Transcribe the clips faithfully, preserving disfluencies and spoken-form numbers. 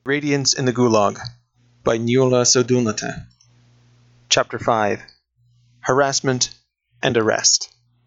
Radiance in the Gulag by Nuala Sodunata. Chapter five. Harassment and Arrest.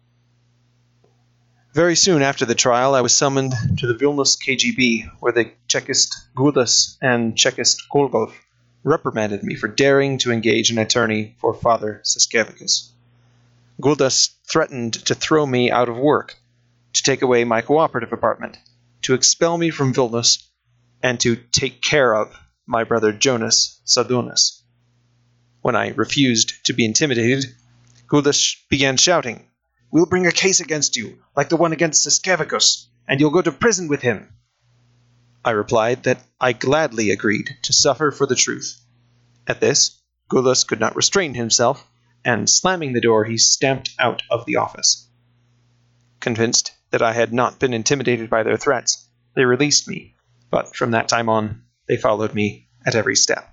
Very soon after the trial, I was summoned to the Vilnius K G B, where the Chekist Gudas and Chekist Kolgov reprimanded me for daring to engage an attorney for Father Saskevicius. Gudas threatened to throw me out of work, to take away my cooperative apartment, to expel me from Vilnius, and to take care of my brother Jonas Sadunas. When I refused to be intimidated, Gudas began shouting, "We'll bring a case against you, like the one against Saskevicius, and you'll go to prison with him." I replied that I gladly agreed to suffer for the truth. At this, Gudas could not restrain himself, and slamming the door, he stamped out of the office. Convinced that I had not been intimidated by their threats, they released me, but from that time on, they followed me at every step.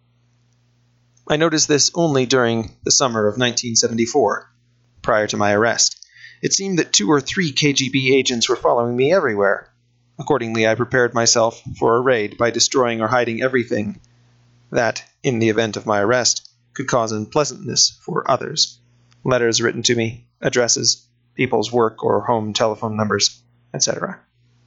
I noticed this only during the summer of nineteen seventy-four, prior to my arrest. It seemed that two or three K G B agents were following me everywhere. Accordingly, I prepared myself for a raid by destroying or hiding everything that, in the event of my arrest, could cause unpleasantness for others. Letters written to me, addresses, people's work or home telephone numbers, et cetera.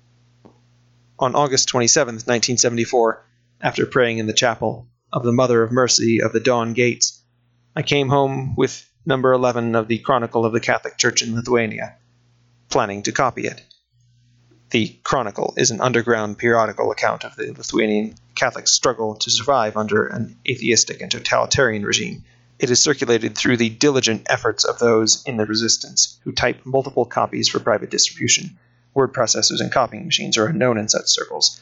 On August twenty-seventh, nineteen seventy-four, after praying in the chapel of the Mother of Mercy of the Dawn Gates, I came home with number eleven of the Chronicle of the Catholic Church in Lithuania, planning to copy it. The Chronicle is an underground periodical account of the Lithuanian Catholic struggle to survive under an atheistic and totalitarian regime. It is circulated through the diligent efforts of those in the resistance who type multiple copies for private distribution. Word processors and copying machines are unknown in such circles.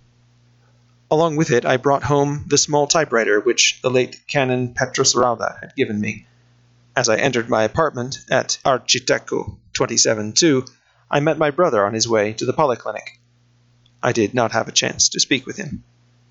Along with it, I brought home the small typewriter which the late Canon Petrus Rauda had given me. As I entered my apartment at Architecu twenty-seven two, I met my brother on his way to the polyclinic. I did not have a chance to speak with him.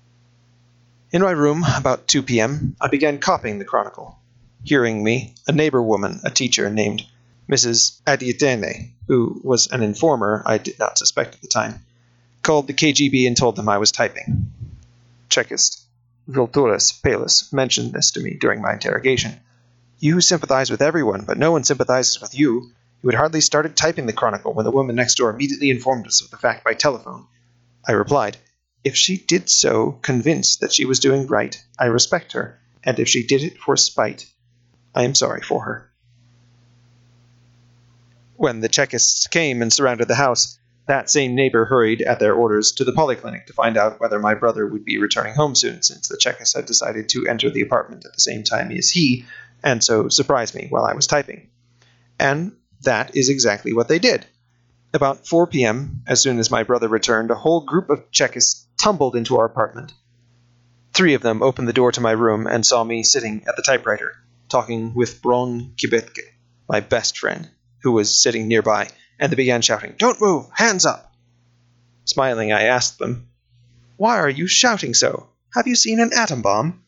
In my room, about two p.m., I began copying the Chronicle. Hearing me, a neighbor woman, a teacher named Missus Adietene, who was an informer I did not suspect at the time, called the K G B and told them I was typing. Chekist Vilturas Palus mentioned this to me during my interrogation. "You sympathize with everyone, but no one sympathizes with you. You had hardly started typing the Chronicle when the woman next door immediately informed us of the fact by telephone." I replied, "If she did so convinced that she was doing right, I respect her, and if she did it for spite, I am sorry for her." When the Chekists came and surrounded the house, that same neighbor hurried, at their orders, to the polyclinic to find out whether my brother would be returning home soon, since the Chekists had decided to enter the apartment at the same time as he, and so surprise me while I was typing. And that is exactly what they did. About four p.m., as soon as my brother returned, a whole group of Chekists tumbled into our apartment. Three of them opened the door to my room and saw me sitting at the typewriter, talking with Bron Kibetke, my best friend, who was sitting nearby, and they began shouting, "Don't move! Hands up!" Smiling, I asked them, "Why are you shouting so? Have you seen an atom bomb?"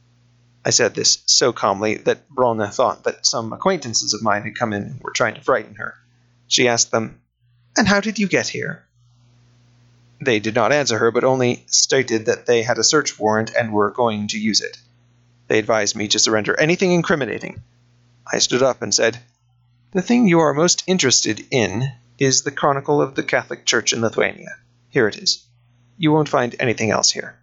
I said this so calmly that Brona thought that some acquaintances of mine had come in and were trying to frighten her. She asked them, "And how did you get here?" They did not answer her, but only stated that they had a search warrant and were going to use it. They advised me to surrender anything incriminating. I stood up and said, "The thing you are most interested in is the Chronicle of the Catholic Church in Lithuania. Here it is. You won't find anything else here."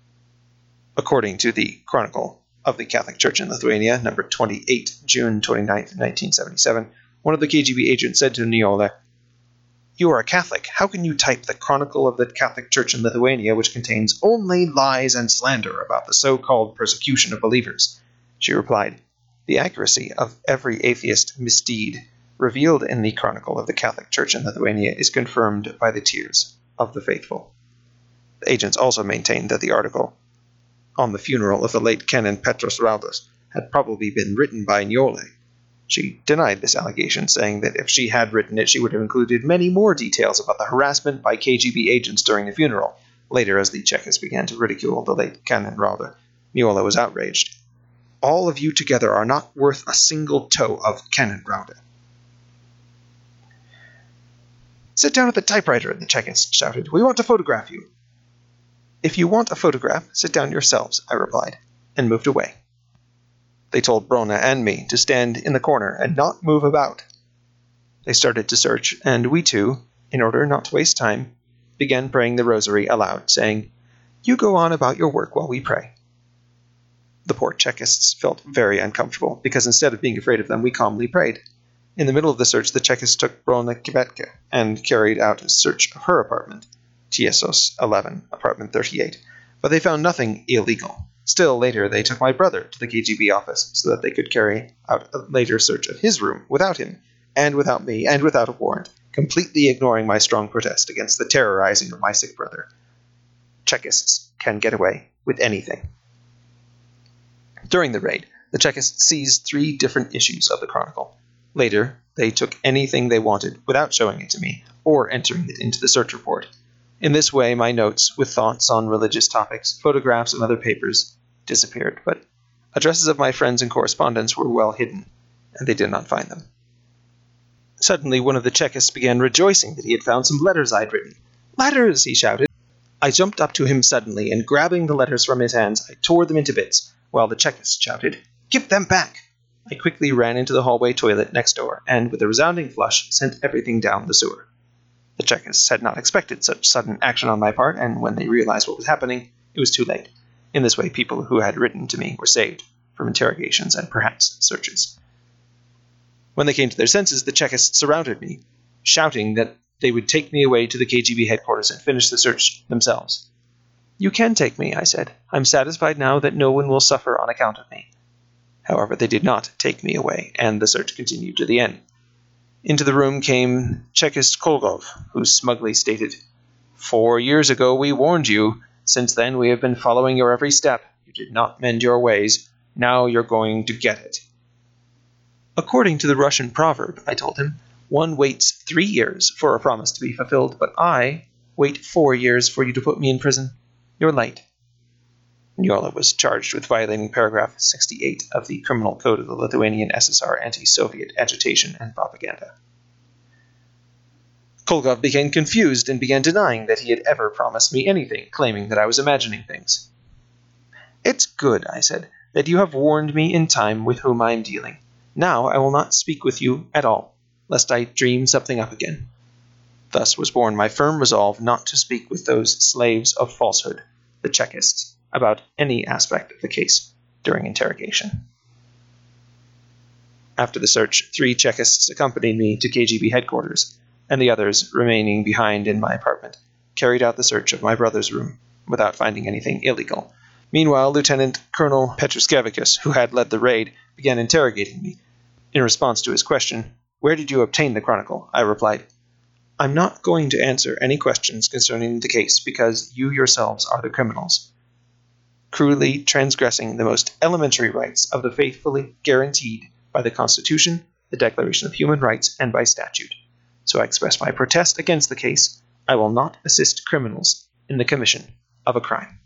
According to the Chronicle of the Catholic Church in Lithuania, number twenty-eight, June twenty-ninth, nineteen seventy-seven, one of the K G B agents said to Niola, "You are a Catholic. How can you type the Chronicle of the Catholic Church in Lithuania, which contains only lies and slander about the so-called persecution of believers?" She replied, "The accuracy of every atheist misdeed revealed in the Chronicle of the Catholic Church in Lithuania is confirmed by the tears of the faithful." The agents also maintained that the article on the funeral of the late Canon Petrus Raudas had probably been written by Niole. She denied this allegation, saying that if she had written it, she would have included many more details about the harassment by K G B agents during the funeral. Later, as the Chekists began to ridicule the late Canon Rauda, Niole was outraged. "All of you together are not worth a single toe of Canon Rauda." "Sit down at the typewriter," the Chekist shouted. "We want to photograph you." "If you want a photograph, sit down yourselves," I replied, and moved away. They told Brona and me to stand in the corner and not move about. They started to search, and we two, in order not to waste time, began praying the rosary aloud, saying, "You go on about your work while we pray." The poor Chekists felt very uncomfortable, because instead of being afraid of them, we calmly prayed. In the middle of the search, the Chekists took Brona Kibetke and carried out a search of her apartment, Tiesos eleven, apartment thirty-eight, but they found nothing illegal. Still, later, they took my brother to the K G B office so that they could carry out a later search of his room without him, and without me, and without a warrant, completely ignoring my strong protest against the terrorizing of my sick brother. Chekists can get away with anything. During the raid, the Chekists seized three different issues of the Chronicle. Later, they took anything they wanted without showing it to me, or entering it into the search report. In this way, my notes, with thoughts on religious topics, photographs, and other papers, disappeared, but addresses of my friends and correspondents were well hidden, and they did not find them. Suddenly, one of the Chekists began rejoicing that he had found some letters I had written. "Letters!" he shouted. I jumped up to him suddenly, and grabbing the letters from his hands, I tore them into bits, while the Chekist shouted, "Give them back!" I quickly ran into the hallway toilet next door, and, with a resounding flush, sent everything down the sewer. The Chekists had not expected such sudden action on my part, and when they realized what was happening, it was too late. In this way, people who had written to me were saved from interrogations and perhaps searches. When they came to their senses, the Chekists surrounded me, shouting that they would take me away to the K G B headquarters and finish the search themselves. "You can take me," I said. "I'm satisfied now that no one will suffer on account of me." However, they did not take me away, and the search continued to the end. Into the room came Chekist Kolgov, who smugly stated, "Four years ago we warned you. Since then we have been following your every step. You did not mend your ways. Now you're going to get it." "According to the Russian proverb," I told him, "one waits three years for a promise to be fulfilled, but I wait four years for you to put me in prison. You're late." Nyola was charged with violating paragraph sixty-eight of the Criminal Code of the Lithuanian S S R Anti-Soviet Agitation and Propaganda. Kolgov became confused and began denying that he had ever promised me anything, claiming that I was imagining things. "It's good," I said, "that you have warned me in time with whom I am dealing. Now I will not speak with you at all, lest I dream something up again." Thus was born my firm resolve not to speak with those slaves of falsehood, the Chekists, about any aspect of the case during interrogation. After the search, three Chekists accompanied me to K G B headquarters, and the others, remaining behind in my apartment, carried out the search of my brother's room without finding anything illegal. Meanwhile, Lieutenant Colonel Petruskevicius, who had led the raid, began interrogating me. In response to his question, "Where did you obtain the Chronicle?" I replied, "I'm not going to answer any questions concerning the case because you yourselves are the criminals, cruelly transgressing the most elementary rights of the faithfully guaranteed by the Constitution, the Declaration of Human Rights, and by statute. So I express my protest against the case. I will not assist criminals in the commission of a crime."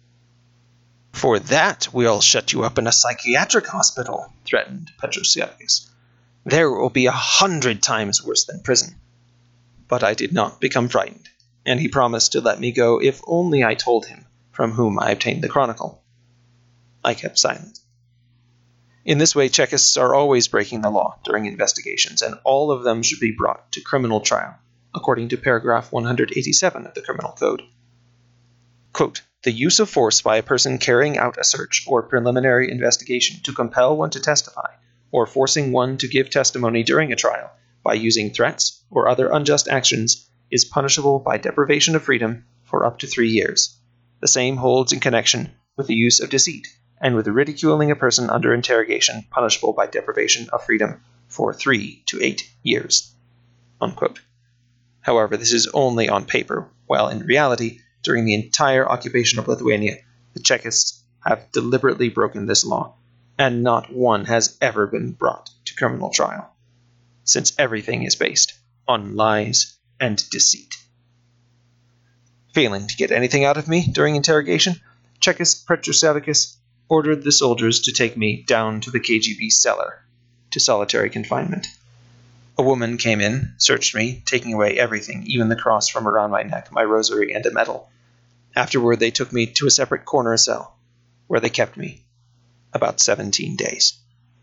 "For that, we'll shut you up in a psychiatric hospital," threatened Petruskevicius. "There will be a hundred times worse than prison." But I did not become frightened, and he promised to let me go if only I told him from whom I obtained the Chronicle. I kept silent. In this way, Chekists are always breaking the law during investigations, and all of them should be brought to criminal trial, according to paragraph one hundred eighty-seven of the Criminal Code. Quote, "The use of force by a person carrying out a search or preliminary investigation to compel one to testify, or forcing one to give testimony during a trial by using threats or other unjust actions, is punishable by deprivation of freedom for up to three years. The same holds in connection with the use of deceit, and with ridiculing a person under interrogation, punishable by deprivation of freedom for three to eight years." Unquote. However, this is only on paper, while in reality, during the entire occupation of Lithuania, the Chekists have deliberately broken this law, and not one has ever been brought to criminal trial, since everything is based on lies and deceit. Failing to get anything out of me during interrogation, Chekist Petruskevicius ordered the soldiers to take me down to the K G B cellar, to solitary confinement. A woman came in, searched me, taking away everything, even the cross from around my neck, my rosary, and a medal. Afterward, they took me to a separate corner cell, where they kept me about seventeen days.